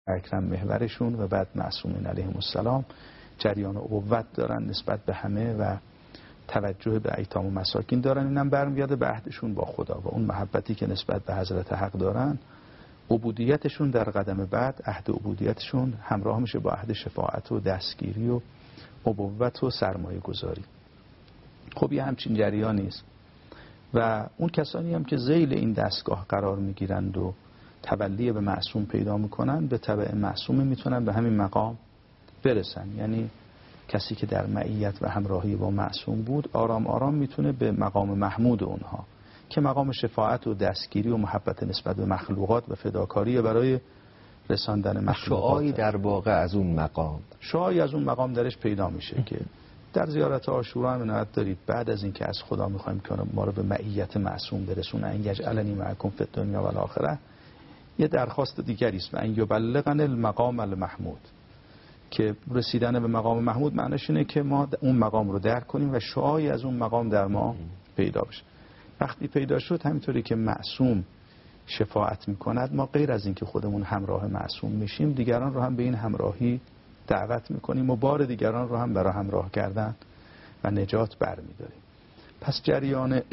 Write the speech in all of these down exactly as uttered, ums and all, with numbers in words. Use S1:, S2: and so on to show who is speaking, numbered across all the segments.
S1: اکرم محورشون و بعد معصومین علیهم السلام جریان ابوت دارن نسبت به همه و توجه به ایتام و مساکین دارن. اینم برمیگرده به عهدشون با خدا و اون محبتی که نسبت به حضرت حق دارن. عبودیتشون در قدم بعد، عهد عبودیتشون همراه میشه با عهد شفاعت و دستگیری و ابوت و سرمایه گذاری. خب یه همچین جریانی است و اون کسانی هم که ذیل این دستگاه قرار میگیرند و تولی به معصوم پیدا میکنن، به تبع معصوم میتونن به همین مقام برسن. یعنی کسی که در معیت و همراهی با معصوم بود آرام آرام میتونه به مقام محمود اونها که مقام شفاعت و دستگیری و محبت نسبت به مخلوقات و فداکاری برای رساندن مخلوقات.
S2: شعاعی در واقع از اون مقام
S1: شعاعی از اون مقام درش پیدا میشه که در زیارت عاشورا هم عنایت دارید بعد از اینکه از خدا میخوایم که ما رو به معیت معصوم برسونه، ان یجعلنی معکم فی الدنیا و الاخره، یه درخواست دیگری است، ان یبلغنی المقام المحمود، که رسیدن به مقام محمود معنیش اینه که ما اون مقام رو درک کنیم و شعاعی از اون مقام در ما پیدا بشه. وقتی پیدا شد همینطوری که معصوم شفاعت میکند، ما غیر از اینکه خودمون همراه معصوم میشیم دیگران رو هم به این همراهی دعوت میکنیم و بار دیگران رو هم برای همراه کردن و نجات برمیداریم. پس جریان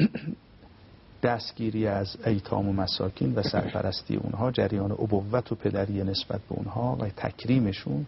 S1: دستگیری از ایتام و مساکین و سرپرستی اونها، جریان ابوت و پدری نسبت به اونها و تکریمشون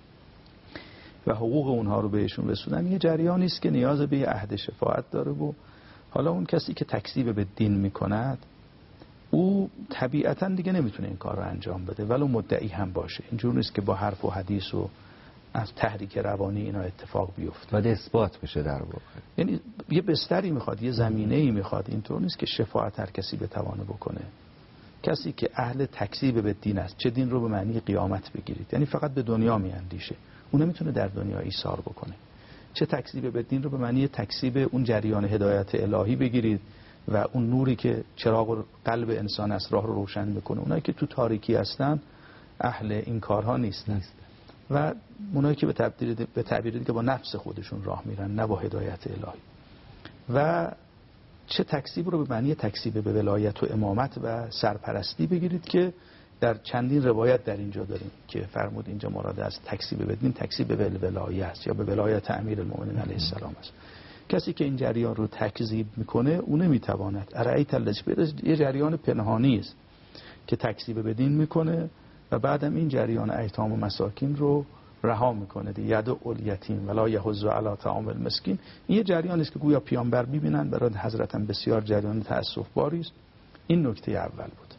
S1: و حقوق اونها رو بهشون رسوندن، یه جریانی است که نیاز به یه عهد شفاعت داره. و حالا اون کسی که تکذیب به دین میکند او طبیعتا دیگه نمیتونه این کار رو انجام بده ولو مدعی هم باشه. اینجور نیست که با حرف و حدیث و از تحریک روانی اینا اتفاق بیفته،
S2: باید اثبات بشه در واقع.
S1: یعنی یه بستری میخواد، یه زمینه‌ای میخواد. اینطور نیست که شفاعت هر کسی بتوانه بکنه. کسی که اهل تکذیب به دین است، چه دین رو به معنی قیامت بگیرید، یعنی فقط به دنیا میاندیشه، اون نمیتونه در دنیا ایثار بکنه. چه تکذیب به دین رو به معنی تکذیب اون جریان هدایت الهی بگیرید و اون نوری که چراغ قلب انسان است راه رو روشن میکنه. اونایی که تو تاریکی هستن اهل این کارها نیستن نیست. و اونایی که به تعبیر به تعبیر دیگه با نفس خودشون راه میرن، نه با هدایت الهی. و چه تکذیب رو به معنی تکذیب به ولایت و امامت و سرپرستی بگیرید که در چندین روایت در اینجا داریم که فرمود اینجا مراد از تکذیب به دین تکذیب به ولایت است یا به ولایت امیرالمومنین علیه السلام است. کسی که این جریان رو تکذیب میکنه اون نمیتواند. ارایت الذی یه جریان پنهانی است که تکذیب به دین میکنه و بعدم این جریان ایتام و مساکین رو رها میکنه. یدعو الیتیم ولا یحض علی طعام المسکین. این یه جریانی است که گویا پیامبر میبینن برای حضرت هم بسیار جریان تأسف باری است. این نکته اول بود.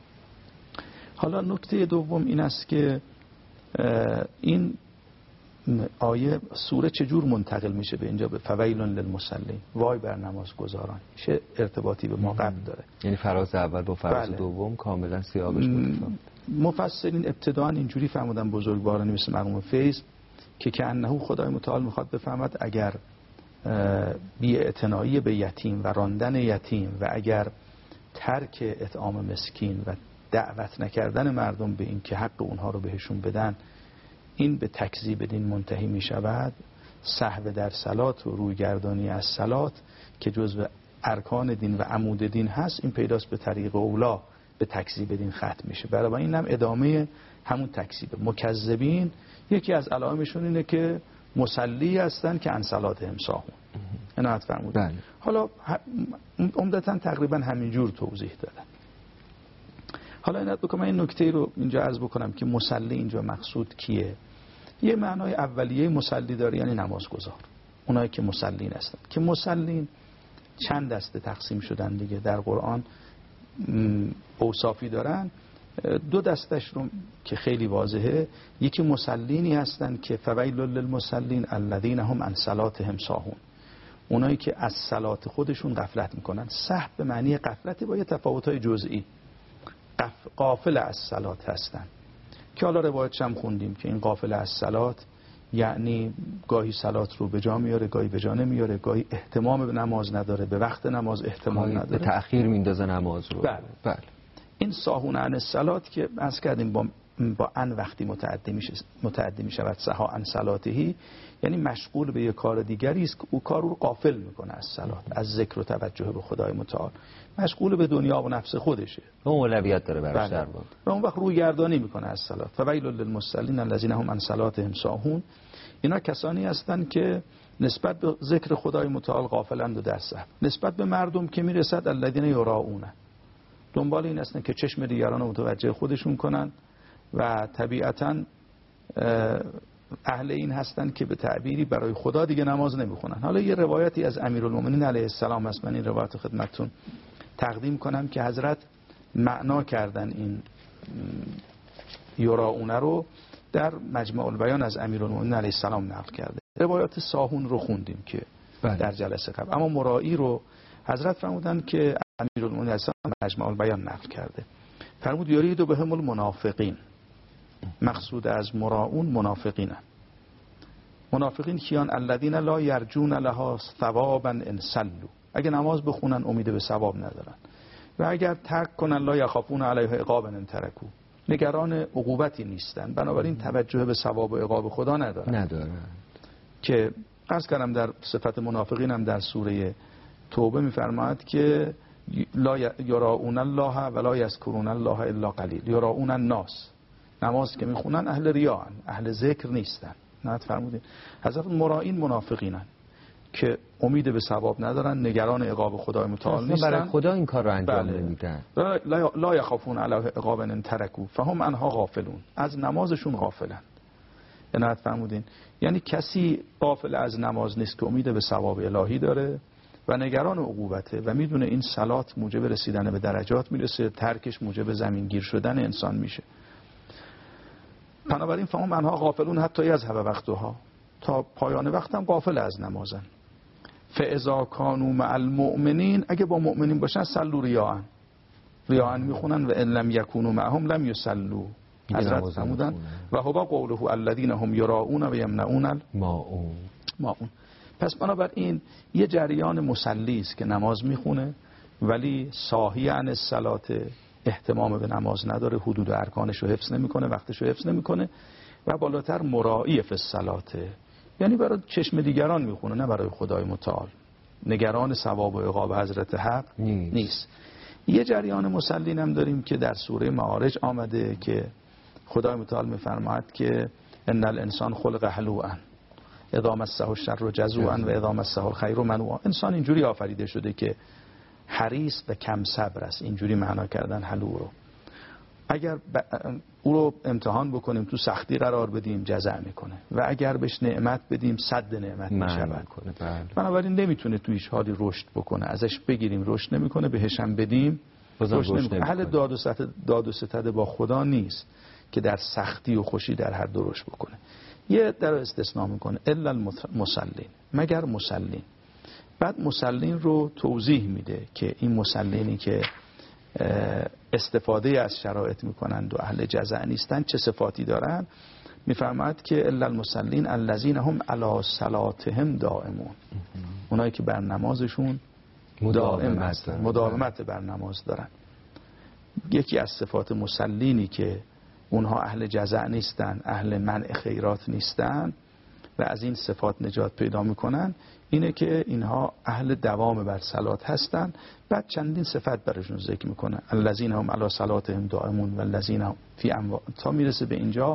S1: حالا نکته دوم این است که این آیه سوره چجور منتقل میشه به اینجا، به فویل للمصلین، وای بر نمازگزاران، چه ارتباطی به ما قبل داره؟
S2: یعنی فراز اول با فراز بله. دوم کاملا سیاقش متفاوته.
S1: مفسرین ابتداء اینجوری فهمیدن بزرگوارانی مثل مرحوم فیض که که انه خدای متعال میخواد بفهمد اگر بی‌اعتنایی به یتیم و راندن یتیم و اگر ترک اطعام مسکین و دعوت نکردن مردم به این که حق اونها رو بهشون بدن این به تکذیب دین منتهی می شود، سهو در صلات و رویگردانی از صلات که جزو ارکان دین و عمود دین هست، این پیداست به طریق اولا به تکذیب دین ختم میشه. برای این هم ادامه همون تکذیب. مکذبین یکی از علائمشون اینه که مصلی هستن که عن صلاتهم ساهون. عنایت فرمودن. حالا عمدتاً تقریبا همینجور توضیح دادن. حالا اینت بکنم این نکته رو اینجا عرض بکنم که مصلی اینجا مقصود کیه. یه معنای اولیه مصلی داره، یعنی نمازگزار، اونایی که مصلین هستن. که مصلین چند دسته تقسیم شدن دیگه در قرآن، اوصافی دارن. دو دستش رو که خیلی واضحه، یکی مصلینی هستن که فویل للمصلین الذین هم عن صلاتهم ساهون، اونایی که از صلات خودشون غفلت میکنن. سهو به معنی غفلت با یه تفاوت‌های جزئی، غافل از صلات هستن که حالا روایتش هم خوندیم که این غافل از صلات یعنی گاهی صلات رو به جا میاره، گاهی به جا نمیاره، گاهی اهتمام به نماز نداره، به وقت نماز اهتمام نداره،
S2: به تأخیر میندازه نماز رو.
S1: بله.
S2: بله.
S1: این ساهون عن الصلات که عرض کردیم با با ان وقتی متعدی میشه متعدی میشود سها عن صلاتهی، یعنی مشغول به یک کار دیگری است که او کار رو غافل میکنه از صلات، از ذکر و توجه به خدای متعال، مشغول به دنیا و نفس خودشه،
S2: اون اولویت داره براش در واقع،
S1: و اون وقت روی گردانی میکنه از صلات. فویل للمصلین الذین هم عن صلاتهم ساهون. اینا کسانی هستند که نسبت به ذکر خدای متعال غافلند و در سهو. نسبت به مردم که میرسد الذین یراؤون، دنبال این هستن که چشم دیگران رو متوجه خودشون کنن و طبیعتاً اهل این هستن که به تعبیری برای خدا دیگه نماز نمیخونن. حالا یه روایتی از امیرالمومنین علیه السلام هست، من این روایت خدمتتون تقدیم کنم که حضرت معنا کردن این یراؤون رو در مجمع البیان از امیرالمومنین علیه السلام نقل کرده. روایات ساهون رو خوندیم که بله. در جلسه قبل، اما مرائی رو حضرت فرمودن که امیرالمومنین علیه السلام مجمع البیان نقل کرده. فرمود یرید بهم المنافقین، مقصود از مراؤون منافقین. منافقین کیان؟ الذین لا یرجون لها ثوابا ان صلوا، اگه نماز بخونن امید به ثواب ندارن، و اگر ترک کنن لا یخافون علیها عقابا ان ترکوا، نگران عقوبتی نیستن، بنابراین توجه به ثواب و عقاب خدا ندارن. ندارن که عرض کردم در صفت منافقین هم در سوره توبه میفرماید که لا یراؤون الله ولا یذکرون الله الا قلیل، یراؤون الناس، نماز که میخونن اهل ریاءن، اهل ذکر نیستن. نه فرمودین حضرت مرائین منافقینن که امید به ثواب ندارن، نگران عقاب خدای متعال نیستن، برای
S2: خدا این کار رو انجام نمیدن.
S1: لا, لا یخافون علیه عقابا ان ترکوا فهم عنها غافلون، از نمازشون غافلن. نه فرمودین یعنی کسی غافل از نماز نیست که امید به ثواب الهی داره و نگران عقوبته و میدونه این صلات موجب رسیدن به درجات میرسه، ترکش موجب زمینگیر شدن انسان میشه. بنابراین فهم عنها غافلون حتی یذهب وقتها، تا پایان وقت هم غافل از نمازن. فاذا کانوا مع المؤمنین، اگه با مؤمنین باشن صلوا ریاءن، ریاءن میخونن، و ان لم یکونوا معهم لم یصلوا. حضرت فرمودن و هو قوله الذین هم یراؤون و یمنعون الماعون. ماعون. پس بنابراین یه جریان مسلی است که نماز میخونه ولی ساهی عن الصلات، اهتمام به نماز نداره، حدود و ارکانش رو حفظ نمیکنه، وقتش رو حفظ نمیکنه، و بالاتر مرائی فی الصلات، یعنی برای چشم دیگران میخونه نه برای خدای متعال، نگران ثواب و عقاب حضرت حق نیست, نیست. یه جریان مسلین هم داریم که در سوره معارج آمده که خدای متعال میفرماید که ان الانسان خلق هلوعا اذا مسه الشر جزوعا و اذا مسه الخیر منوعا. انسان اینجوری آفریده شده که حریص و کم صبر است، اینجوری معنا کردن هلو رو. اگر او رو امتحان بکنیم، تو سختی قرار بدیم، جزع میکنه، و اگر بهش نعمت بدیم صد نعمت میشود. بنابراین نمیتونه تو هیچ حالی رشد بکنه، ازش بگیریم رشد نمیکنه، بهش هم بدیم رشد نمیکنه. اهل داد و ستد داد و ستد با خدا نیست که در سختی و خوشی در هر دو رشد بکنه. یه در استثناء میکنه الا المصلین، مگر مسلین. بعد مسلین رو توضیح میده که این مسلینی که استفاده از شرایط میکنند و اهل جزع نیستن چه صفاتی دارن. میفرماید که الا المصلین الذین هم علی صلاتهم دائمون، اونایی که بر نمازشون دائم هستن، مداومت بر نماز دارن. یکی از صفات مسلینی که اونها اهل جزع نیستن، اهل منع خیرات نیستن و از این صفات نجات پیدا میکنن، اینه که اینها اهل دوام بر صلات هستن. بعد چندین صفت برشون ذکر میکنه، الذین هم علی صلاتهم دائمون والذین هم فی اموال، تا میرسه به اینجا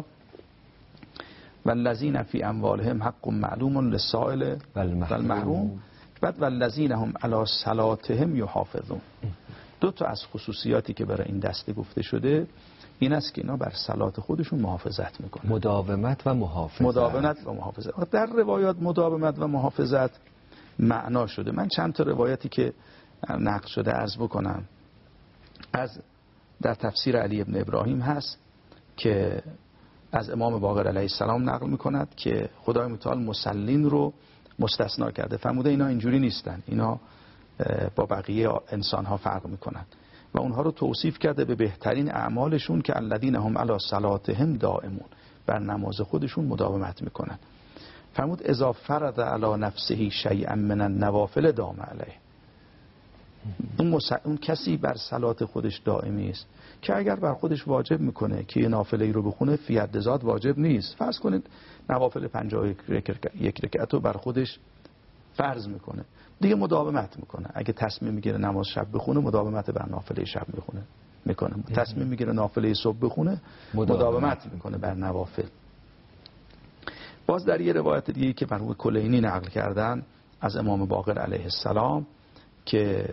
S1: والذین فی اموالهم حق معلوم للسائل والمحروم. بعد والذین هم علی صلاتهم یحافظون. دو تا از خصوصیاتی که برای این دسته گفته شده این است که اینا بر صلات خودشون محافظت میکنن،
S2: مداومت و محافظت.
S1: مداومت و محافظت. در روایات مداومت و محافظت معنا شده. من چند تا روایتی که نقل شده عرض بکنم. از در تفسیر علی ابن ابراهیم هست که از امام باقر علیه السلام نقل میکند که خدای متعال مسلین رو مستثنا کرده، فرموده اینا اینجوری نیستن، اینا با بقیه انسان ها فرق میکنن و اونها رو توصیف کرده به بهترین اعمالشون که الذین هم علی صلاتهم دائمون، بر نماز خودشون مداومت میکنن. فرمود اذا فرض علی نفسه شیئا من النوافل دام علیه. اون, مس... اون کسی بر صلات خودش دائمی است که اگر بر خودش واجب میکنه که یه نافله ای رو بخونه فی حد ذات واجب نیست. فرض کنید نوافل پنجاه و یک رکعت رو بر خودش فرض میکنه، دیگه مداومت میکنه. اگه تصمیم میگیره نماز شب بخونه، مداومت بر نافله شب میخونه میکنه. تصمیم میگیره نافله صبح بخونه، مداومت میکنه بر نوافل. باز در یه روایت دیگه که مرحوم کلینی نقل کردن از امام باقر علیه السلام که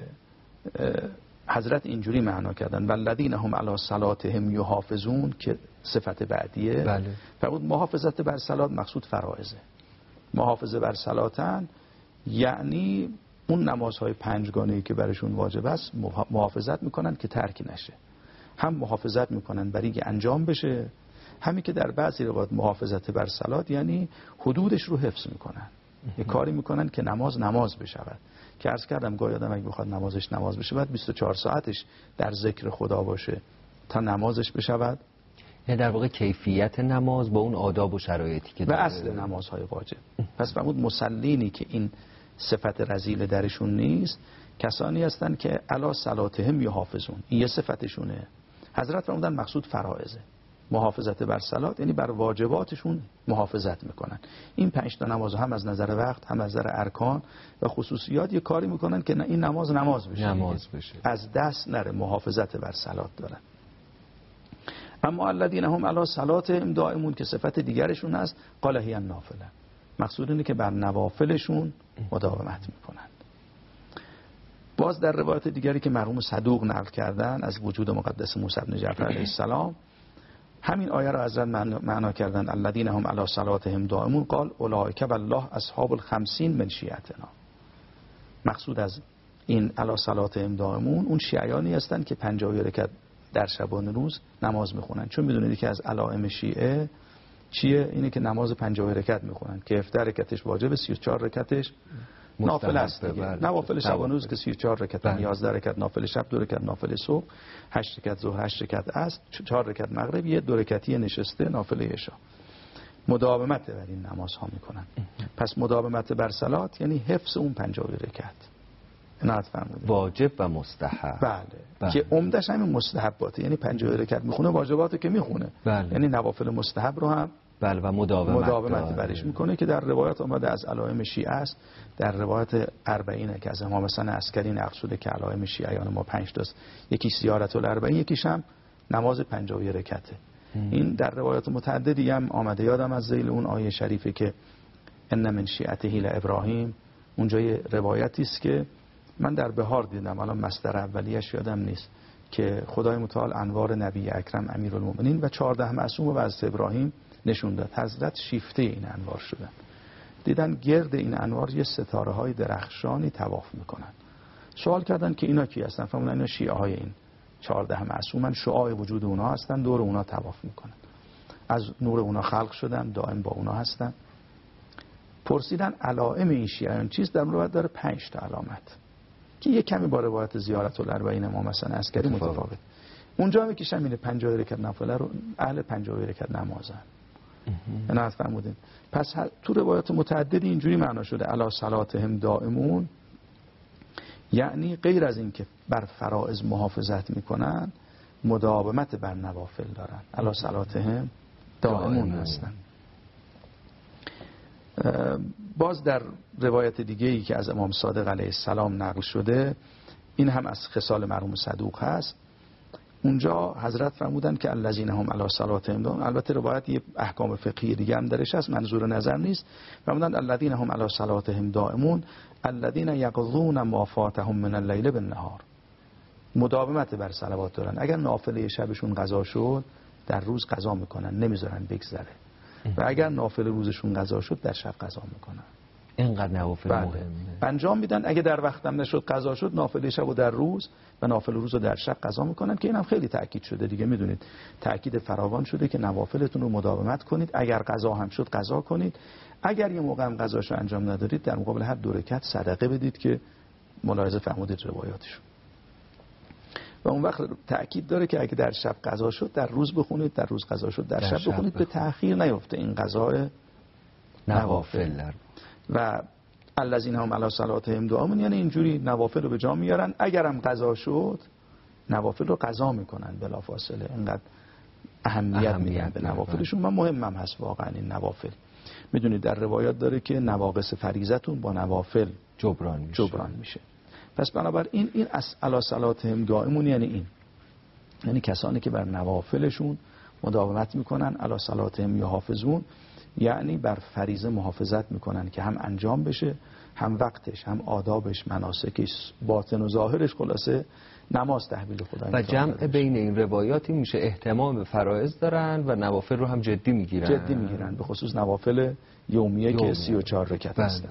S1: حضرت اینجوری معنا کردن والذین هم علی صلاتهم یحافظون که صفت بعدیه.
S2: بله.
S1: فرمود محافظت بر صلات مقصود فرائضه. محافظه بر صلاتن یعنی اون نمازهای پنجگانه‌ای که برشون واجب است محافظت میکنن که ترک نشه. هم محافظت میکنن برای اینکه انجام بشه، همین که در بعضی روایات محافظت بر صلات یعنی حدودش رو حفظ میکنن. یه کاری میکنن که نماز نماز بشود. که عرض کردم گاهی آدم اگه بخواد نمازش نماز بشه باید بیست و چهار ساعتش در ذکر خدا باشه تا نمازش بشود.
S2: یعنی در واقع کیفیت نماز با اون آداب و شرایطی که
S1: و اصل نمازهای واجب. پس فرمود مسلینی که این صفت رذیل درشون نیست کسانی هستن که علی صلاتهم یحافظون. این یه صفتشونه. حضرت فرمودن مقصود فرائضه. محافظت بر صلات یعنی بر واجباتشون محافظت میکنن. این پنج تا نماز هم از نظر وقت هم از نظر ارکان و خصوصیات یه کاری میکنن که این نماز نماز بشه.
S2: نماز بشه.
S1: از دست نره، محافظت بر صلات دارن. اما الذین هم علی صلاتهم دائمون که صفت دیگرشون هست قال هی النافله. مقصود اینه که بر نوافلشون مداومت میکنن. باز در روایت دیگری که مرحوم صدوق نقل کردن از وجود مقدس موسی بن جعفر علیه السلام همین آیه را حضرت معنا کردن الذین هم علی صلاتهم دائمون قال اولئک والله اصحاب الخمسین من شیعتنا. مقصود از این علی صلاتهم دائمون اون شیعیانی هستند که پنجاه رکعت در شبانه روز نماز میخونن. چون میدونید که از علائم شیعه چیه؟ اینه که نماز پنجاه رکعت میخونن که هفده رکعتش واجب، سی و چهار رکعتش نافله است دیگه. نوافل شبانه روز که سی و چهار رکعت، یازده رکعت نافل شب، دو رکعت نافل صبح، هشت رکعت ظهر، هشت رکعت عصر، چهار رکعت مغرب، یه دو رکعتی نشسته نافله عشا. مداومت بر این نماز ها میکنن. پس مداومت بر صلات یعنی حفظ اون پنجاه رکعت. عنایت فرمودید.
S2: واجب و مستحب.
S1: بله. بله. که عمدش همین مستحباته، یعنی پنجاه رکعت میخونه، واجباتو که میخونه.
S2: بله.
S1: یعنی نوافل مستحب رو هم
S2: بله و مداومت,
S1: مداومت برش میکنه که در روایات آمده از علائم شیعه است. در روایت اربعین که از امام حسن عسکری نقل شده که علائم شیعیان ما پنج تاست، یکی زیارت الاربعین، یکیش هم نماز پنجاه رکعته. این در روایات متعددی هم آمده. یادم از ذیل اون آیه شریفه که ان من شیعته لابراهیم، اونجا یه روایتی است که من در بهار دیدم، الان مصدر اولیش یادم نیست، که خدای متعال انوار نبی اکرم امیرالمومنین و چهارده معصوم و از ابراهیم نشون داد. حضرت شیفته این انوار شدن. دیدن گرد این انوار یه ستاره های درخشانی طواف میکنن. سوال کردن که اینا کی هستن؟ فرمودن اینا شیعه های این چهارده معصومن، شعاع وجود اونا هستن، دور اونا طواف میکنن، از نور اونا خلق شدن، دائم با اونا هستن. پرسیدن علائم این شیعیان چیست؟ در روایت داره پنج تا علامت که یه کمی با روایت زیارت الاربعین امام حسن عسکری متفاوت. اونجا میکشم اینه پنجاه رکعت نافله رو اهل پنجاه رکعت نمازن. نه فرمودین. پس تو روایات متعددی اینجوری معنا شده علی صلاتهم دائمون، یعنی غیر از این که بر فرائض محافظت میکنن، مداومت بر نوافل دارن. علی صلاتهم دائمون هستن. باز در روایت دیگه ای که از امام صادق علیه السلام نقل شده، این هم از خصال مرحوم صدوق هست. اونجا حضرت فرمودن که الذین هم علی صلاتهم دائمون، البته روایت یه احکام فقهی دیگه هم درش هست، منظور نظر نیست. فرمودن الذین هم علی صلاتهم دائمون الذین یقضون ما فاتهم من اللیل بالنهار. مداومت بر صلوات دارن. اگر نافله شبشون قضا شد در روز قضا میکنن، نمیذارن بگذره. و اگر نافله روزشون قضا شد در شب قضا میکنن.
S2: اینقدر نوافل مهمه.
S1: انجام میدن. اگه در وقتم نشد قضا شد، نافله شبو در روز و نافله روزو در شب قضا میکنن، که اینم خیلی تاکید شده دیگه. میدونید تاکید فراوان شده که نوافلتون رو مداومت کنید. اگر قضا هم شد قضا کنید. اگر یه موقع هم قضاشو انجام ندادید، در مقابل هر دو رکعت صدقه بدید که ملاحظه فرمودید روایاتشو. و اون وقت تأکید داره که اگه در شب قضا شد در روز بخونید، در روز قضا شد در, در شب, شب بخونید، به تأخیر نیفته این قضاء نوافل. و الذین هم علی صلاتهم دائمون، یعنی اینجوری نوافل رو به جا میارن، اگرم قضا شد نوافل رو قضا میکنن بلافاصله، اینقدر اهمیت میدن به نوافلشون و مهمم هست واقعا این نوافل. میدونید در روایات داره که نواقص فریضتون با نوافل
S2: جبران میشه.
S1: جبران میشه. پس بنابراین این علی صلاتهم دائمون یعنی این، یعنی کسانی که بر نوافلشون مداومت میکنن، علی صلاتهم یحافظون، یعنی بر فریضه محافظت میکنن که هم انجام بشه، هم وقتش، هم آدابش، مناسکش، باطن و ظاهرش، خلاصه نماز تحویل خدا.
S2: و جمع بین این روایاتی میشه اهتمام به فرائض دارن و نوافل رو هم جدی میگیرن.
S1: جدی میگیرن، به خصوص نوافل یومیه, یومیه. که سی و چهار رکعت هستن.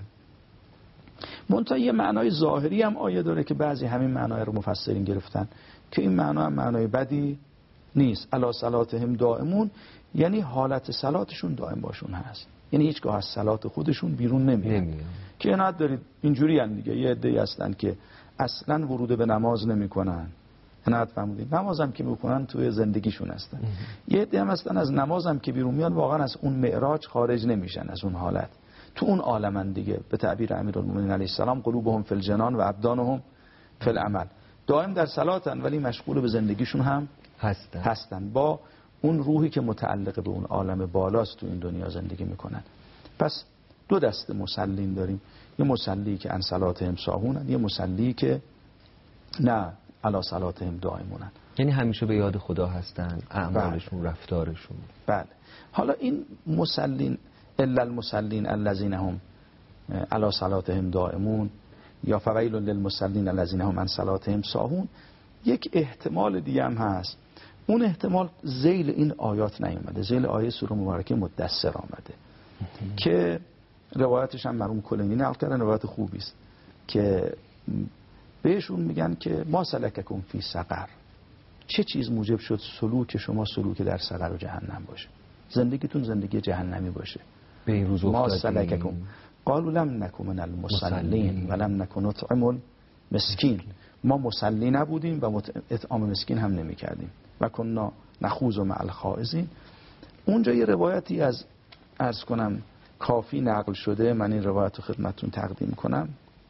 S1: منتها یه معنای ظاهری هم آیه داره که بعضی همین معنای رو مفسرین گرفتن که این معنا هم معنای بدی نیست. علی صلاتهم دائمون یعنی حالت صلاتشون دائم باشون هست، یعنی هیچگاه از صلات خودشون بیرون نمیان. که عنایت دارید اینجوری هم دیگه یه عده‌ای هستن که اصلا ورود به نماز نمیکنن، عنایت فرمودید، نمازم که میکنن توی زندگیشون هستن. یه عده هم هستن از نمازم که بیرون میان واقعا از اون معراج خارج نمیشن، از اون حالت تو اون عالمن دیگه. به تعبیر امیرالمومنین علیه السلام قلوبهم فی الجنان و ابدانهم فی العمل، دائم در صلاتن ولی مشغول به زندگیشون هم هستن, هستن. با اون روحی که متعلق به اون عالم بالاست تو این دنیا زندگی میکنن. پس دو دسته مسلین داریم، یه مسلی که عن صلاتهم ساهونن، یه مسلی که نه علی صلاتهم دائمونن،
S2: یعنی همیشه به یاد خدا هستن، اعمالشون، بله. رفتارشون.
S1: بله. حالا این مسلین الا المسلین الذین هم علی صلاتهم دائمون یا فویل للمسلین الذین هم عن صلاتهم ساهون، یک احتمال دیگه هم هست. اون احتمال ذیل این آیات نیومده، ذیل آیه سوره مبارکه مدثر آمده که روایتش هم مرحوم کلینی نقل کردن، روایت خوبی است که بهشون میگن که ما سلککم فی سقر، چه چیز موجب شد سلوک شما سلوک در سقر و جهنم باشه، زندگیتون زندگی جهنمی باشه.
S2: به این روز
S1: ما سلککم قالوا لم نکن من المصلین و لم نکن نطعم المسکین، ما مصلی نبودیم و اطعام مسکین هم نمی کردیم و کنا نخوض مع الخائضین. اونجا یه روایتی از عرض کنم کافی نقل شده، من این روایت رو خدمتتون تقدیم کنم.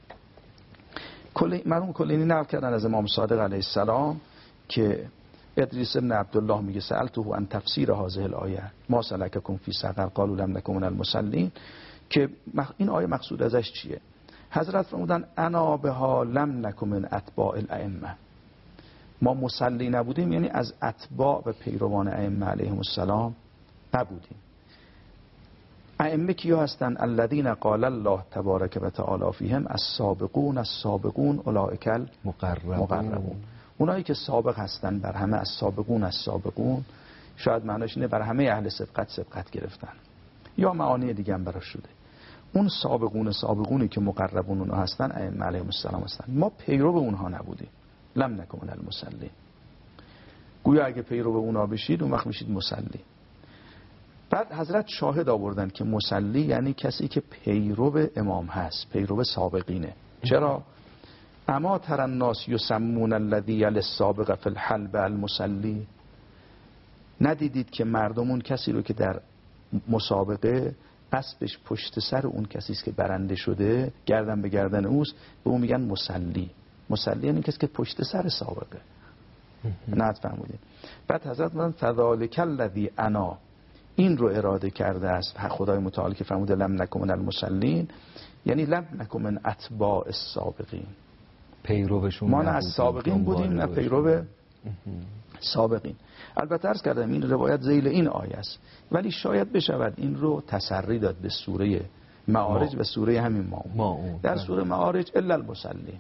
S1: مرحوم کلینی نقل کردن از امام صادق علیه السلام که ادریس بن عبدالله میگه سألته عن تفسیر هذه الآیه ما سلککم فی سقر قالوا لم نکن من المصلین، که این آیه مقصود ازش چیه؟ حضرت فرمودن انا بها لم نکن من اتباع الائمه، ما مصلی نبودیم یعنی از اتباع و پیروان ائمه علیهم السلام نبودیم. ائمه کیا هستن؟ الذین قال الله تبارک و تعالی فیهم السابقون السابقون اولئک المقربون، اونایی که سابق هستن بر همه، از سابقون از سابقون شاید معناش اینه بر همه اهل سبقت سبقت گرفتن، یا معانی دیگه هم براش شده. اون سابقون سابقونی که مقربون اونها هستن ائمه علیهم السلام هستن، ما پیرو به اونها نبودیم. لم نکن المصلی، گویا اگه پیرو به اونها بشید اون وقت میشید مصلی. بعد حضرت شاهد آوردن که مصلی یعنی کسی که پیرو امام هست، پیرو سابقینه. چرا؟ اما تر الناس یسمون الذی یلی السابق فی الحلب المصلی، ندیدید که مردمون کسی رو که در مسابقه اسبش پشت سر اون کسی است که برنده شده، گردن به گردن اوست، به اون میگن مصلی. مصلی یعنی کسی که پشت سر سابقه. نه فرمودید. بعد حضرت میگن فذلک الذی انا، این رو اراده کرده است خدای متعال که فرموده لم نکن من المصلین، یعنی لم نکن من اتباع السابقین،
S2: پیروشون
S1: ما نه از سابقین بودیم نه پیرو سابقین. البته عرض کردم این روایت ذیل این آیه است، ولی شاید بشود این رو تسری داد به سوره معارج و سوره همین ماعون. در سوره معارج الا المصلین،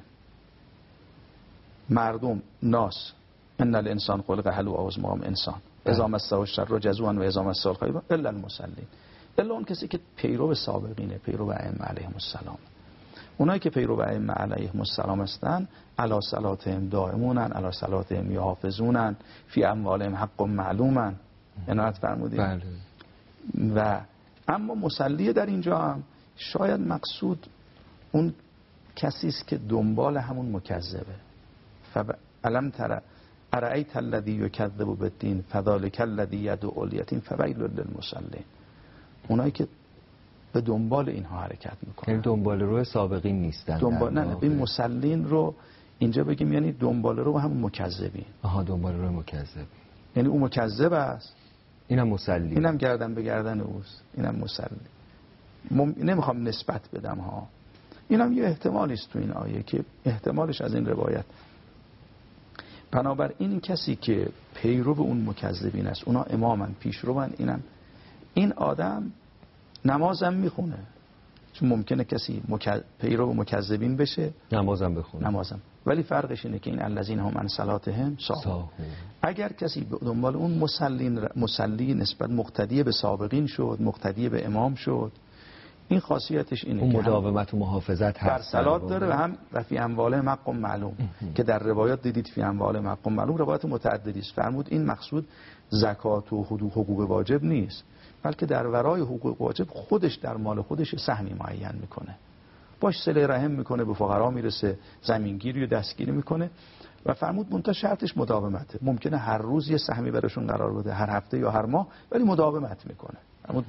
S1: مردم، ناس، ان الانسان خلق هلوعا و ما هم انسان اذا مسه الشر جزوعا و اذا مسه الخیر الا المصلین، الا اون کسی که پیرو سابقینه، پیرو ائمه علیهم السلام. اونایی که پیرو ائمه علیهم السلام هستن علی صلاتهم دائمونن، علی صلاتهم یحافظونن، فی اموالهم حق معلومن. عنایت فرمودید.
S2: بله.
S1: و اما مصلی در اینجا هم شاید مقصود اون کسی است که دنبال همون مکذبه. فعلم تر ارایت الذی یکذب بالدین فذلک الذی یدعو الیتیم فویل للمصلین، اونایی که به دنبال اینها حرکت میکنن.
S2: یعنی دنبال رو سابقین نیستن.
S1: دنبال نه نه این مسلین رو اینجا بگیم یعنی دنبال رو هم مکذبین.
S2: آها دنبال رو مکذب.
S1: یعنی اون مکذب است،
S2: اینم مسلی،
S1: اینم گردن به گردن اوست، اینم مسلی. مم... نمیخوام نسبت بدم ها، اینم یه احتمالی است تو این آیه که احتمالش از این روایت. بنابراین این کسی که پیرو اون مکذبین است، اونا امامن، پیشروان، اینم این آدم نمازم میخونه، چون ممکنه کسی مک... پیرو مکذبین بشه
S2: نمازم بخونه،
S1: نمازم، ولی فرقش اینه که این الذین هم عن صلاتهم ساهون. اگر کسی به دنبال اون مسلین مسلی نسبت مقتدی به سابقین شد، مقتدی به امام شد، این خاصیتش اینه
S2: اون
S1: که
S2: مداومت و محافظت هست،
S1: در صلات داره و هم و فی اموال مقام معلوم که در روایات دیدید فی اموال مقام معلوم روایات متعددی است. فرمود این مقصود زکات و حدود حقوق واجب نیست، بلکه در ورای حقوق واجب خودش در مال خودش سهمی معین میکنه، باش صله رحم میکنه، به فقرا میرسه، زمینگیری و دستگیری میکنه. و فرمود منتها شرطش مداومته، ممکنه هر روز یه سهمی براشون قرار بده، هر هفته یا هر ماه، ولی مداومت میکنه. فرمود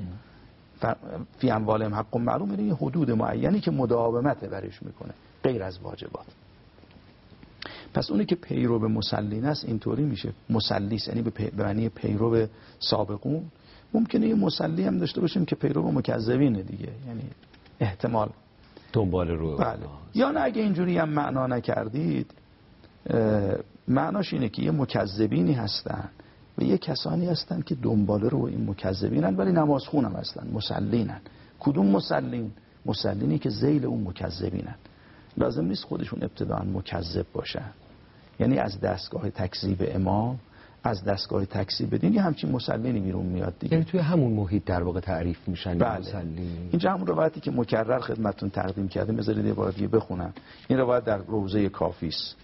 S1: فی اموالهم حق معلوم، یعنی یه حدود معینی که مداومت برش میکنه غیر از واجبات. پس اونی که پیرو به مسلین است اینطوری میشه مسلیس، یعنی به, پی... به معنی پیرو به سابقون. ممکنه یه مسلی هم داشته باشیم که پیرو به مکذبینه دیگه، یعنی احتمال
S2: دنبال رو.
S1: بله. یا نه اگه اینجوری هم معنا نکردید، معناش اینه که یه مکذبینی هستن و یه کسانی هستن که دنبال رو این مکذبینن ولی نماز خونم هستن، مسلینن. کدوم مسلین؟ مسلینی که ذیل اون مکذبینن. لازم نیست خودشون ابتداً مکذب باشن، یعنی از دستگاه تکذیب امام، از دستگاه تکذیب دین یه همچین مسلینی بیرون میاد دیگه،
S2: یعنی توی همون محیط در واقع تعریف میشن.
S1: بله.
S2: مسلین.
S1: اینجا همون روایتی که مکرر خدمتتون تقدیم کردیم، بذارید یه بار دیگه بخونم. این روایت در روضه کافی است.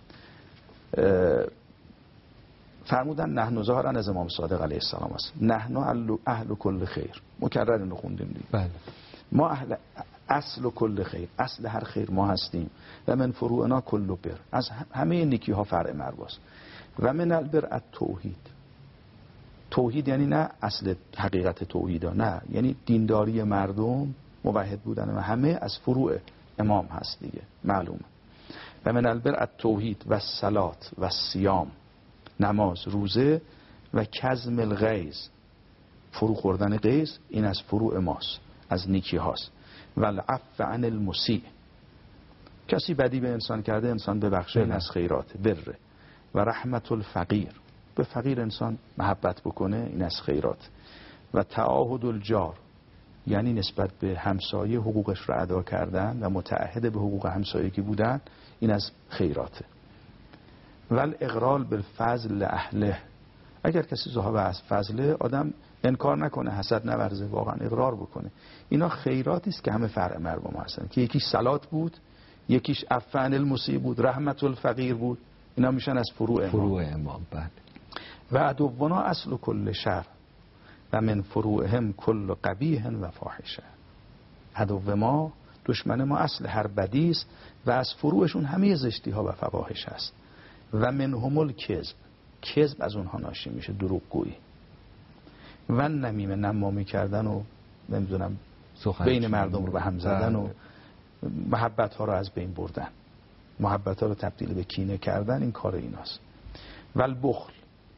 S1: فرمودن نحن ظاهرا از امام صادق علیه السلام است، نحن اهل کل خیر، مکرر اینو خوندیم دیگه.
S2: بله.
S1: ما اهل اصل کل خیر، اصل هر خیر ما هستیم. و من فروعنا کل بر، از همه نیکی ها فرع مرواست. و من البر التوحید، توحید یعنی نه اصل حقیقت توحید ها، نه یعنی دینداری مردم، موحد بودن و همه از فروع امام هست دیگه، معلومه. و من البر التوحید و الصلات و الصیام، نماز، روزه، و کظم الغیظ، فرو خوردن غیظ، این از فروع ماست، از نیکی هاست. و العفو عن المسیء، کسی بدی به انسان کرده انسان ببخشه، این از خیرات، بره. و رحمت الفقیر، به فقیر انسان محبت بکنه، این از خیرات. و تعاهد الجار، یعنی نسبت به همسایه حقوقش را ادا کردن و متعهد به حقوق همسایگی بودن، این از خیراته. و الاغرال بالفضل اهله، اگر کسی صاحب از فضله، آدم انکار نکنه، حسد نورزه، واقعا اقرار بکنه. اینا خیراتی است که همه فرع مربوم هستن، که یکیش صلات بود، یکیش عفو عن المسیء بود، رحمت الفقیر بود، اینا میشن از فروع امام.
S2: فروع امام. بله.
S1: و عدونا اصل کل شر و من فروعهم کل قبیح و فاحشه، عدو ما، دشمن ما، اصل هر بدی است و از فروعشون همه زشتی ها و فواحش است. و منهم الکذب، کذب از اونها ناشی میشه، دروغگویی. و نمیمه، نمامی کردن و نمیدونم بین مردم رو به هم زدن و محبت ها رو از بین بردن، محبت ها رو تبدیل به کینه کردن، این کار ایناست. و البخل،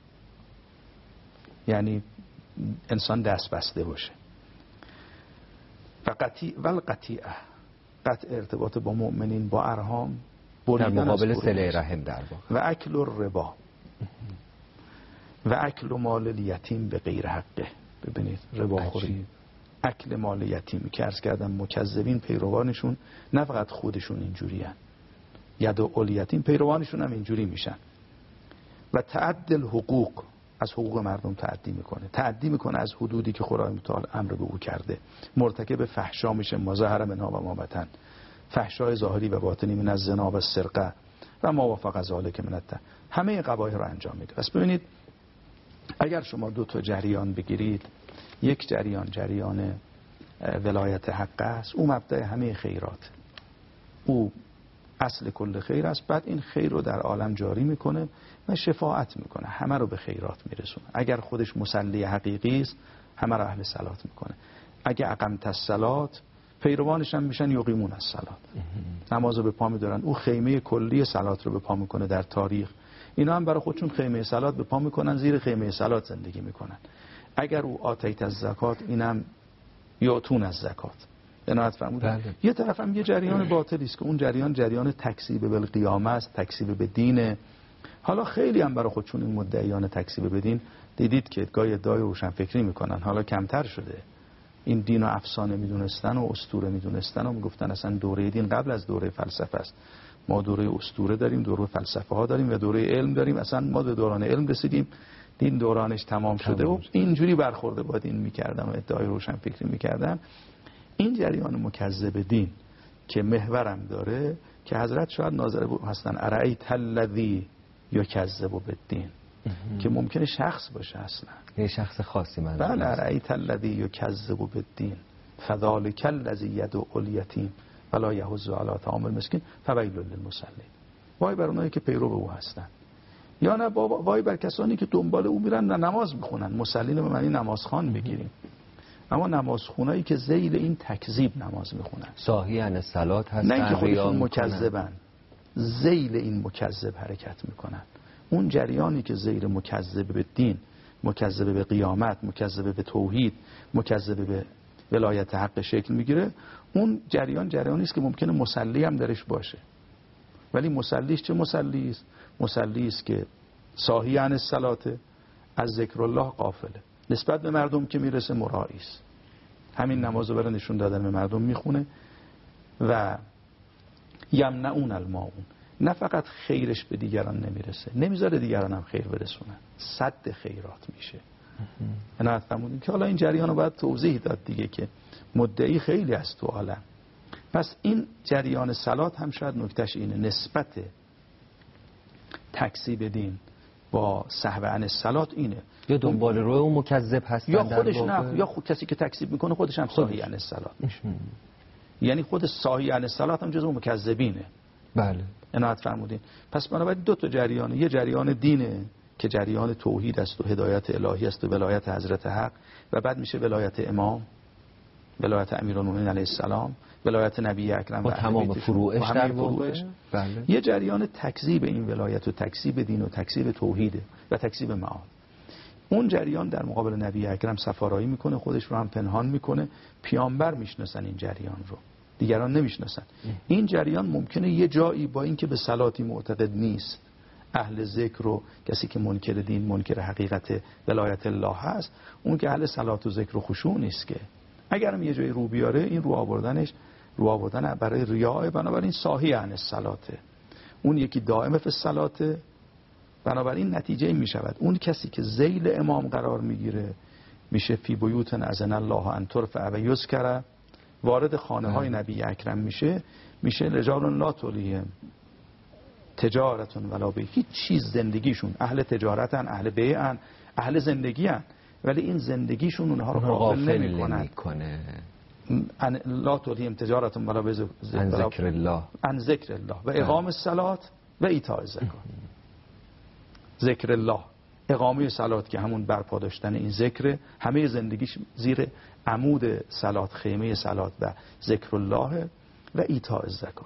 S1: یعنی انسان دست بسته باشه. و قطیع و القطیعه، قطع ارتباط با مؤمنین، با ارحام،
S2: در مقابل صله رحم در واقع.
S1: و اکل الربا و اکل مال الیتیم به غیر حقه. ببینید رباخوری، اکل مال یتیم که عرض کردم مکذبین پیروانشون نه فقط خودشون اینجوری هن، ید و الیتیم پیروانشون هم اینجوری میشن. و تعدی الحقوق، از حقوق مردم تعدی میکنه، تعدی میکنه از حدودی که خدای متعال امر به او کرده. مرتکب فحشا میشه، ما ظهر منها و ما بطن، فحشای ظاهری و باطنی، من از زنا و سرقه و ما وافق ذلک من التهم، همه قبایح رو انجام میده. پس ببینید اگر شما دو تا جریان بگیرید، یک جریان جریان ولایت حق است، او مبدأ همه خیرات، او اصل کل خیر است، بعد این خیر رو در عالم جاری میکنه و شفاعت میکنه، همه رو به خیرات میرسونه. اگر خودش مصلی حقیقی است، همه رو اهل صلات میکنه. اگه اقمت الصلات، پیروانش هم میشن یقیمون الصلات، نماز رو به پا میدارن. او خیمه کلی صلات رو به پا میکنه در تاریخ. اینا هم برای خودشون خیمه صلات به پا میکنن، زیر خیمه صلات زندگی میکنن. اگر او آتیت از زکات، اینم یعطون از زکات. عنایت فرمودن.
S2: بله.
S1: یه طرف هم یه جریان باطلی است که اون جریان جریان تکذیب بالقیامه است، تکذیب به دین. حالا خیلی هم برای خودشون این مدعیان تکذیب به دین دیدید که گاهی ادعای روشن فکری میکنن. حالا کمتر شده. این دین و افسانه میدونستن و اسطوره میدونستن و میگفتن اصلا دوره دین قبل از دوره فلسفه است. ما دوره اسطوره داریم، دوره فلسفه ها داریم و دوره علم داریم. اصلا ما به دوران علم رسیدیم، دین دورانش تمام شده و اینجوری برخورده با دین میکردن و ادعای روشن فکری میکردن. این جریان مکذب دین که محورم داره که حضرت شاید ناظر هستن ارایت الذی یکذب بالدین، که ممکنه شخص باشه اصلا،
S2: یه شخص خاصی من.
S1: بله، ارایت الذی یکذب بالدین فذلک الذی یدعو الیتیم ولا یحض علی طعام المسکین فویل للمصلین. وای بر اونایی که پیرو او هستن، یا نه بابا وای بر کسانی که دنبال او میرن و نماز میخونن. مسلین به معنی نمازخوان بگیریم، اما نمازخونایی که ذیل این تکذیب نماز میخونن،
S2: ساهی عن الصلات هستن،
S1: نه اینکه خودشون
S2: ریا
S1: مکذبن، ذیل این مکذب حرکت میکنن. اون جریانی که ذیل مکذب به دین، مکذب به قیامت، مکذب به توحید، مکذب به ولایت حق شکل میگیره، اون جریان جریانی است که ممکنه مصلی هم درش باشه. ولی مصلیش چه مصلی است؟ مصلی است که ساهی عن الصلات، از ذکر الله غافله، نسبت به مردم که میرسه مرایی است، همین نمازو برای نشون دادن به مردم میخونه. و یمنعون الماعون، نه فقط خیرش به دیگران نمیرسه، نمیذاره دیگران هم خیر برسونن، صد خیرات میشه. عنایت فرمودین که حالا این جریان رو باید توضیح داد دیگه، که مدعی خیلی از تو عالم. پس این جریان صلات هم شاید نکتهش اینه، نسبت تکذیب دین با سهو عن الصلات اینه.
S2: یا دنبال روی اون مکذب هستن،
S1: یا خودش نه، یا خود کسی که تکذیب میکنه خودش هم ساهی عن الصلات میشه. یعنی خود ساهی عن الصلات هم جزو مکذبینه.
S2: بله.
S1: عنایت فرمودین. پس بنابراین دو تا جریانه، یه جریان دینه که جریان توحید است و هدایت الهی است و ولایت حضرت حق، و بعد میشه ولایت امام، ولایت امیرالمومنین علیه السلام، ولایت نبی اکرم
S2: و تمام فروعش در فروعش.
S1: بله. یه جریان تکذیب این ولایت و تکذیب دین و تکذیب توحیده و تکذیب معاد. اون جریان در مقابل نبی اکرم سفارایی میکنه، خودش رو هم پنهان میکنه. پیامبر میشناسن این جریان رو، دیگران نمیشناسن. این جریان ممکنه یه جایی با اینکه به صلاتی معتقد نیست، اهل ذکر و کسی که منکر دین، منکر حقیقت ولایت الله هست، اون که اهل صلات و ذکر و خشوع نیست، که اگرم یه جایی رو بیاره، این رو آوردنش رو آوردن برای ریاء، بنابراین ساهی عن الصلاته. اون یکی دائم فی الصلاته، بنابراین نتیجه این می شود اون کسی که ذیل امام قرار میگیره میشه فی بیوت اذن الله ان ترفع و یذکر، وارد خانه های نبی اکرم میشه، میشه رجال لا تلهیهم تجارتون ولا بیع، هیچ چیز زندگیشون، اهل تجارتن، اهل بیعن، اهل زندگیان، ولی این زندگیشون اونها رو غافل نمیکنه. لا تلهیهم تجارتون ولا بیع
S2: عن ذکر الله،
S1: عن ذکر الله و اقام الصلاة و ایتاء الزکات. ذکر الله، اقامه صلات که همون برپا داشتن این ذکر، همه زندگیش زیر عمود صلات، خیمه صلات و ذکر الله و ایتاء الزکات.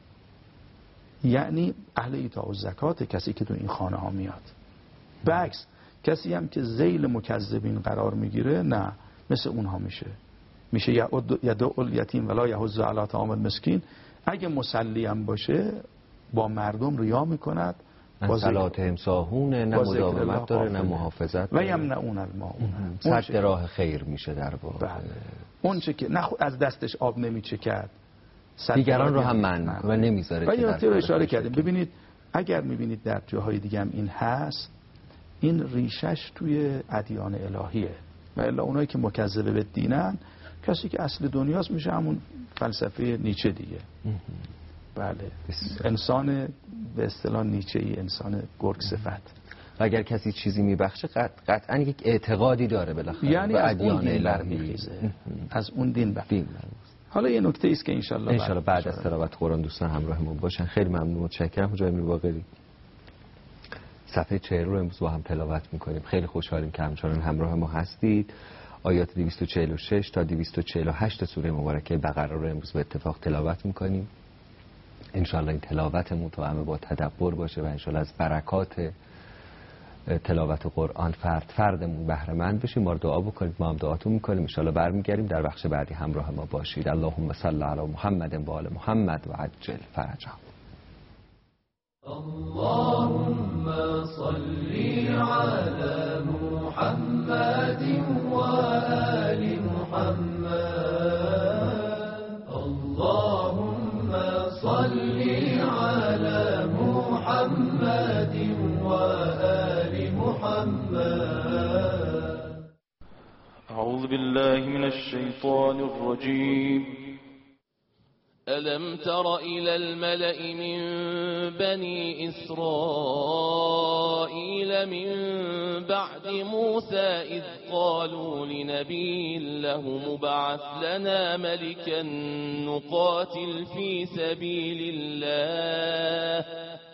S1: یعنی اهل ایتاء الزکات کسی که تو این خانه ها میاد. برعکس کسی هم که ذیل مکذبین قرار میگیره، نه، مثل اونها میشه میشه یدعو الیتیم ولا یحض علی طعام المسکین. اگه مصلی هم باشه با مردم ریا میکند،
S2: با صلات امساهونه، نه مداومت داره نه محافظت
S1: و یمنعون الماعون،
S2: صد راه خیر میشه در واقع.
S1: بله. اون چه که نه از دستش آب نمیچکد،
S2: دیگران رو هم من و نمیذاره.
S1: و یه نکته رو اشاره کردیم. ببینید اگر میبینید در جاهای دیگه هم این هست، این ریشش توی ادیان الهیه، و الا اونایی که مکذبه به دینن، کسی که اصل دنیاست میشه همون فلسفه نیچه دیگه. بله، انسان به اصطلاح نیچه‌ای، انسان گرگ صفت.
S2: و اگر کسی چیزی میبخشه قط... قطعا یک اعتقادی داره بالاخره،
S1: یعنی از اون دین
S2: برمیخیزه،
S1: از اون دین برمیخیزه. حالا یه نکته است که انشالله
S2: انشالله بعد از تلاوت قرآن دوستان همراهمون باشن. خیلی ممنون، متشکرم حاج امیر باقری. صفحه چهل رو امروز با هم تلاوت میکنیم. خیلی خوشحالیم که همچنان همراه ما هستید. آیات دویست و چهل و شش تا دویست و چهل و هشت سوره مبارکه بقره رو امروز به اتفاق تلاوت میکنیم. انشالله این تلاوتمون تو همه با تدبر باشه و انشالله از برکات تلاوت قرآن فرد فردمون بهره مند بشیم. ما رو دعا بکنید، ما هم دعاتون میکنیم. انشالله برمیگردیم در بخش بعدی همراه ما باشید. اللهم صل علی محمد و آل محمد و عجل فرجهم.
S3: اللهم صل على محمد وآل محمد. اللهم صل على محمد وآل محمد.
S4: أعوذ بالله من الشيطان الرجيم.
S5: ألم تر إلى الملأ من بني إسرائيل من بعد موسى إذ قالوا لنبي له مبعث لنا ملكا نقاتل في سبيل الله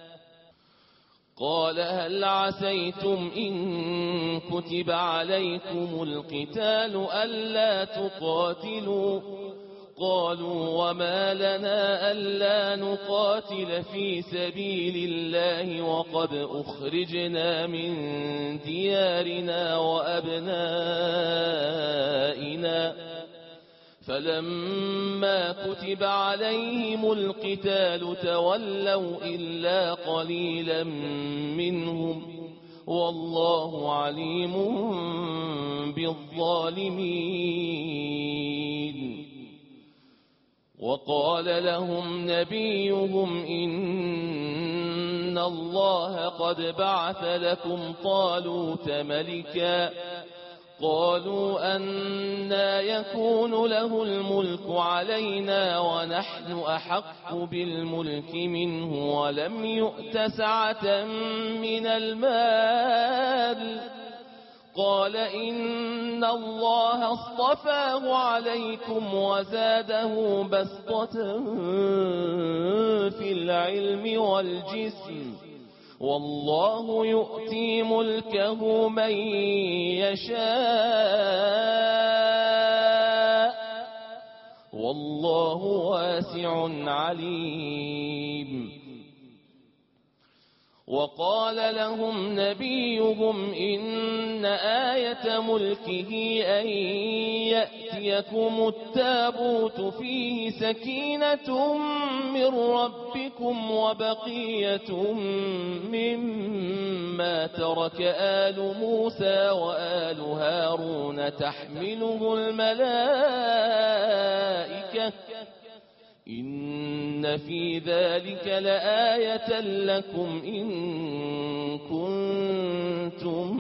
S5: قال هل عسيتم إن كتب عليكم القتال ألا تقاتلوا قالوا وما لنا ألا نقاتل في سبيل الله وقد أخرجنا من ديارنا وأبنائنا فلما كتب عليهم القتال تولوا إلا قليلا منهم والله عليم بالظالمين. وقال لهم نبيهم إن الله قد بعث لكم طالوت ملكا قالوا أنى يكون له الملك علينا ونحن أحق بالملك منه ولم يؤت سعة من المال قال إن الله اصطفاه عليكم وزاده بسطة في العلم والجسم والله يؤتي ملكه من يشاء والله واسع عليم. وقال لهم نبيهم إن آية ملكه أن يأتيكم التابوت فيه سكينة من ربكم وبقية مما ترك آل موسى وآل هارون تحمله الملائكة إن في ذلك لآية لكم إن كنتم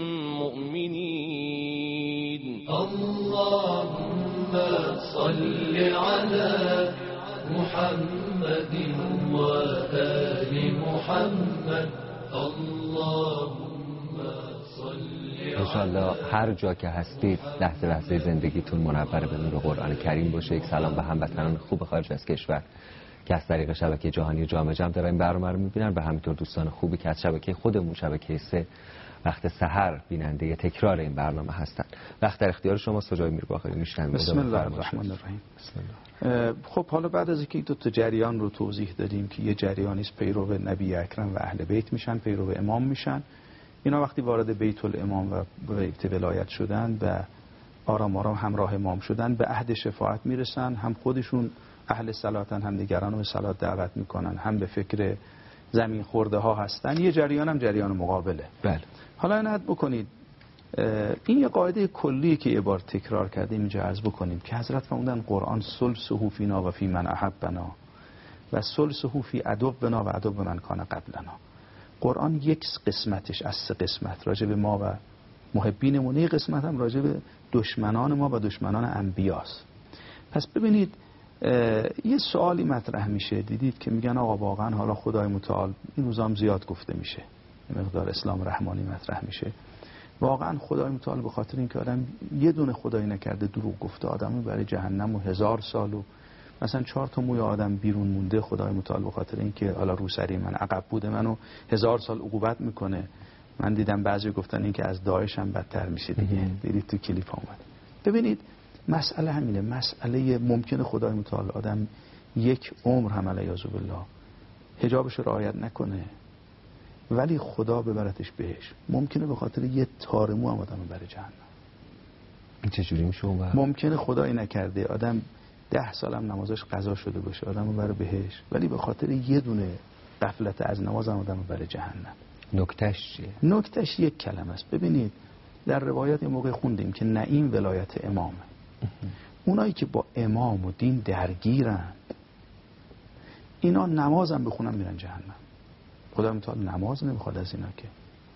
S5: مؤمنين.
S3: اللهم صل على محمد وآل محمد. اللهم صل
S2: انشالله هر جا که هستید لحظه لحظه زندگیتون منور به نور قرآن کریم باشه. یک سلام به هموطنان خوب خارج از کشور که از طریق شبکه جهانی جامع جمع دارن این برنامه رو میبینن و همینطور دوستان خوبی که از شبکه خودمون شبکه سه وقت سحر بیننده تکرار این برنامه هستن. وقت در اختیار شما سجای میرباخری میشنم.
S1: بسم الله الرحمن الرحیم. بسم الله. خب حالا بعد از اینکه دو تا جریان رو توضیح دادیم که یه جریانی است پیرو نبی اکرم و اهل بیت میشن، پیرو امام میشن، اینا وقتی وارد بیت الامام و بیت ولایت شدن و آرام آرام همراه امام شدن به عهد شفاعت میرسن، هم خودشون اهل صلاتن هم دیگران رو به صلات دعوت میکنن، هم به فکر زمین خورده ها هستن. یه جریان هم جریان مقابله.
S2: بله.
S1: حالا عنایت بکنید این یه قاعده کلیه که یه بار تکرار کردیم اینجا عرض بکنیم که حضرت فرمودن قرآن ثلثه فینا و فی من احبنا و ثلثه فی عدونا و عدو من کان قبلنا. قرآن یک قسمتش از سه قسمت راجع به ما و محبینمون، یک قسمت هم راجع به دشمنان ما و دشمنان انبیاست. پس ببینید یه سوالی مطرح میشه، دیدید که میگن آقا واقعا حالا خدای متعال این روزا هم زیاد گفته میشه، مقدار اسلام رحمانی مطرح میشه، واقعا خدای متعال به خاطر اینکه آدم یه دونه خدایی نکرده دروغ گفته آدمو برای جهنم و هزار سال و مثلا چهار تا موی آدم بیرون مونده، خدای متعال به خاطر اینکه حالا روسری من عقب بوده منو هزار سال عقوبت میکنه. من دیدم بعضی گفتن این که از داعش هم بدتر میشه دیگه، دیدید تو کلیپ اومد. ببینید مسئله همینه، مسئله ممکنه خدای متعال آدم یک عمر هم علیاذ بالله حجابش رعایت نکنه ولی خدا ببرتش بهش، ممکنه به خاطر یه تار مو هم آدم بره جهنم.
S2: این چجوری میشه اون وقت؟
S1: ممکنه خدایی نکرده آدم ده سالم نمازش قضا شده باشه آدم رو بره بهش ولی به خاطر یه دونه غفلت از نماز هم آدم رو بره جهنم.
S2: نکتهش چیه؟
S1: نکتهش یک کلمه است. ببینید در روایت این موقع خوندیم که نعیم ولایت امامه. اونایی که با امام و دین درگیرن اینا نماز هم بخونن میرن جهنم. خدا متعال نماز نمیخواد از اینا، که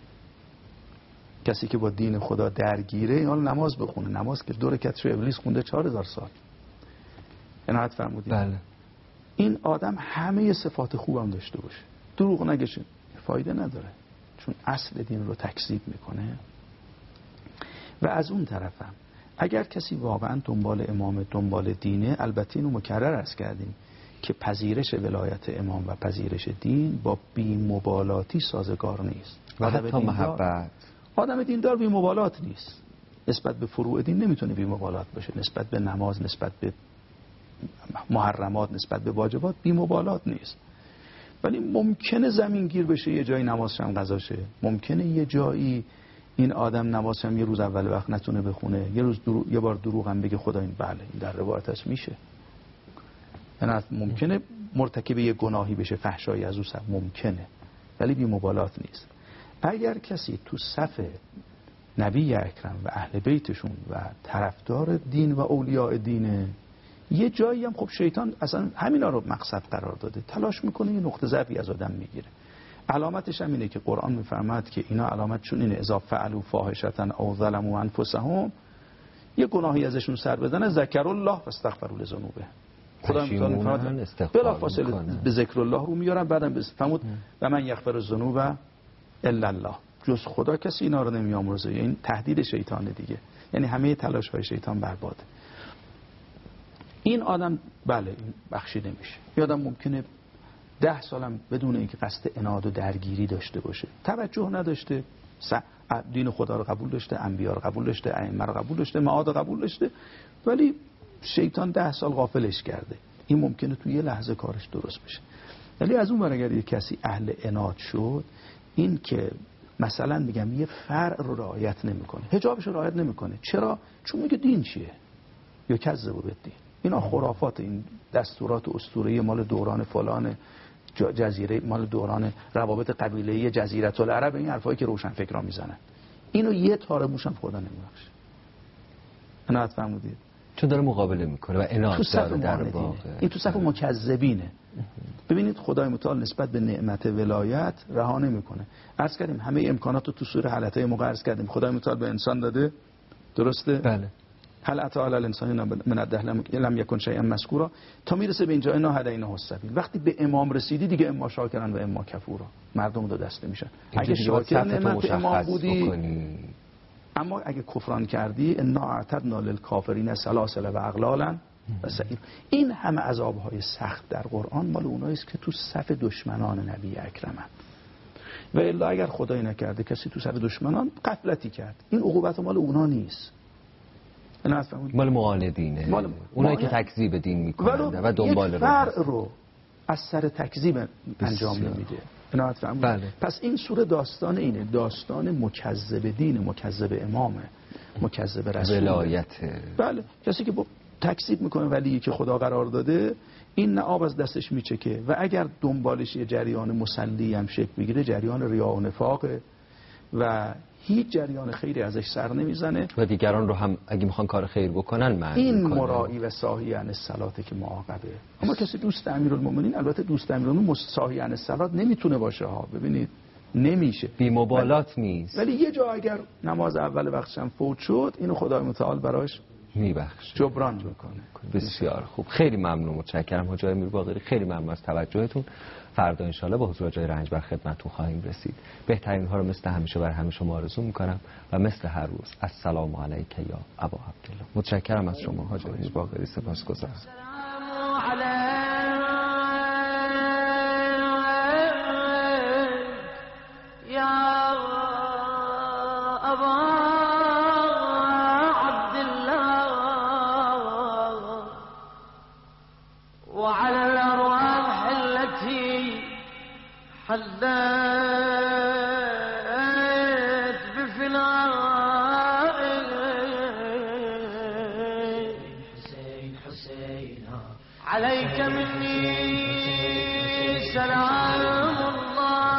S1: کسی که با دین خدا درگیره اینا نماز بخونه. نماز که دو رکعت رو ابلیس خونده چهار هزار سال. عنایت فرمودید؟
S2: بله.
S1: این آدم همه صفات خوبم داشته باشه، دروغ نگه، فایده نداره چون اصل دین رو تکذیب میکنه. و از اون طرفم اگر کسی واقعا دنبال امام دنبال دینه، البته اینو مکرر عرض کردیم که پذیرش ولایت امام و پذیرش دین با بی‌مبالاتی سازگار نیست.
S2: و حتی محبت.
S1: آدم دیندار بی‌مبالات نیست نسبت به فروع دین، نمیتونه بی‌مبالات باشه نسبت به نماز، نسبت به محرمات، نسبت به واجبات بی‌مبالات نیست. ولی ممکنه زمین گیر بشه یه جایی نمازش هم قضا شه، ممکنه یه جایی این آدم نمازش هم یه روز اول وقت نتونه بخونه، یه روز درو... یه بار دروغ هم بگه خدا این بله این در روایت هست میشه. یعنی ممکنه مرتکب یه گناهی بشه، فحشایی از او سر ممکنه ولی بی مبالات نیست. اگر کسی تو صف نبی اکرم و اهل بیتشون و طرفدار دین و اولیاء دینه، یه جایی هم خب شیطان اصلا همینا رو مقصد قرار داده، تلاش میکنه یه نقطه ضعفی از آدم میگیره. علامتش هم اینه که قرآن میفرماد که اینا علامتشون اینه اذا فعلوا فاحشة او ظلموا انفسهم، یه گناهی ازشون سر بدن ذکر الله واستغفروا لذنوبه، خدا میفرماد بلافاصله به ذکر الله رو میارن، بعدم بفرمود و من یغفر الذنوب الا الله، جز خدا کسی اینا رو نمیامرزه. این تهدید شیطانه دیگه، یعنی همه تلاش های شیطان برباده. این آدم بله این بخشیده میشه. یه آدم ممکنه ده سالم بدون اینکه قصد عناد و درگیری داشته باشه، توجه نداشته، دین خدا رو قبول داشته، انبیا رو قبول داشته، ائمه رو قبول داشته، معاد رو قبول داشته، ولی شیطان ده سال غافلش کرده. این ممکنه توی یه لحظه کارش درست بشه. ولی از اون ور اگر یک کسی اهل عناد شد، این که مثلا میگم یه فرع رو رعایت نمیکنه، حجابش رو رعایت نمیکنه، چرا؟ چون میگه دین چیه؟ یا کذب بالدین. اینا خرافات، این دستورات اسطوره‌ای مال دوران فلان جزیره، مال دوران روابط قبیله‌ای جزیره العرب، این حرفایی که روشن فکرا میزنن، اینو یه تار موشم خدا نمیبخشه. عنایت فرمودید؟
S2: چون داره مقابله میکنه و عناد داره در واقع.
S1: این تو صف مکذبینه. ببینید خدای متعال نسبت به نعمت ولایت رها نمیکنه. عرض کردیم همه امکانات رو تو سوره حلقه موقع عرض کردیم خدای متعال به انسان داده، درسته؟
S2: بله.
S1: هل اتی علی الانسان من الدهر لم یکن شیئا مذکورا، تا میرسه به اینجا اینا هدینا السبیل. وقتی به امام رسیدی دیگه اما شاکرن و اما کفورا، مردم دو دسته میشن. اگه شاکر نعمت امام بودی بکنی. اما اگه کفران کردی انا اعتدنا للکافرین سلاسل و اغلالا و سعیر. این همه عذابهای سخت در قرآن مال اونایی است که تو صف دشمنان نبی اکرمن. و الا اگر خدای نکرده کسی تو صف دشمنان غفلتی کرد، این عقوبت مال اونا نیست،
S2: مال معاندینه، مال اونایی که تکذیب دین میکنن و دنبال
S1: یک فرع رو از سر تکذیب انجام نمیده.
S2: بله.
S1: پس این سوره داستان اینه، داستان مکذب دین، مکذب امامه، مکذب رسول،
S2: ولایت.
S1: بله، کسی که با تکذیب میکنه ولی که خدا قرار داده، این نه آب از دستش میچکه و اگر دنبالش یه جریان مسلی هم شکل بگیره، جریان ریا و نفاقه و هیچ جریان خیری ازش سر نمیزنه
S2: و دیگران رو هم اگه میخوان کار خیر بکنن معنی
S1: این
S2: میکنه.
S1: مرایی و ساهی عن الصلاه که معاقبه. اما کسی دوست امیرالمومنین، البته دوست امیرالمومنین ساهی عن الصلاه نمیتونه باشه ها، ببینید نمیشه،
S2: بی مبالات نیست.
S1: ولی یه جا اگر نماز اول وقتش هم فوت شد، اینو خدای متعال براش
S2: میبخشه،
S1: جبران میکنه.
S2: بسیار خوب، خیلی ممنون، متشکرم حاج امیر باقری، خیلی ممنون از توجهتون. فردا انشالله با حضور جای رنجبر خدمتتون خواهیم رسید. بهترین ها رو مثل همیشه برای همه شما آرزو میکنم و مثل هر روز السلام علیک یا ابا عبدالله. متشکرم از شما حاج امیر باقری، سپاسگزارم.
S3: يا أبا عبد الله
S6: خليت بفناء حسين حسين عليك مني سلام الله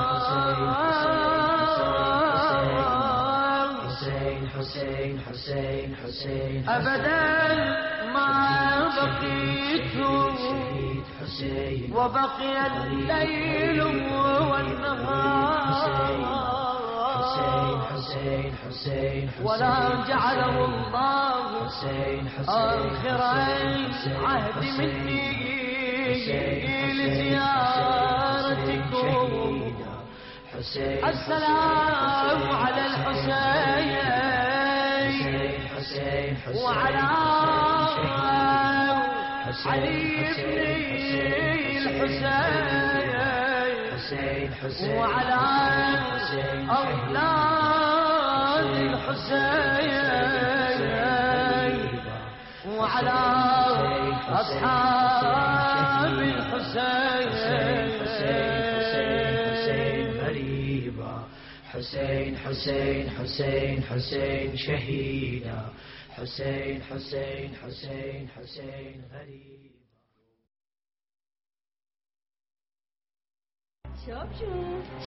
S6: حسين حسين حسين حسين أبدا ما بقيت وبقي الليل والنهار حسين حسين ولا جعله الله آخر عهد مني لزيارتكم السلام على الحسين وعلى علي بن الحسين وعلى أولاد الحسين وعلى أصحاب الحسين حسين حسين حسين حسين شهيدا حسين حسين حسين حسين غريب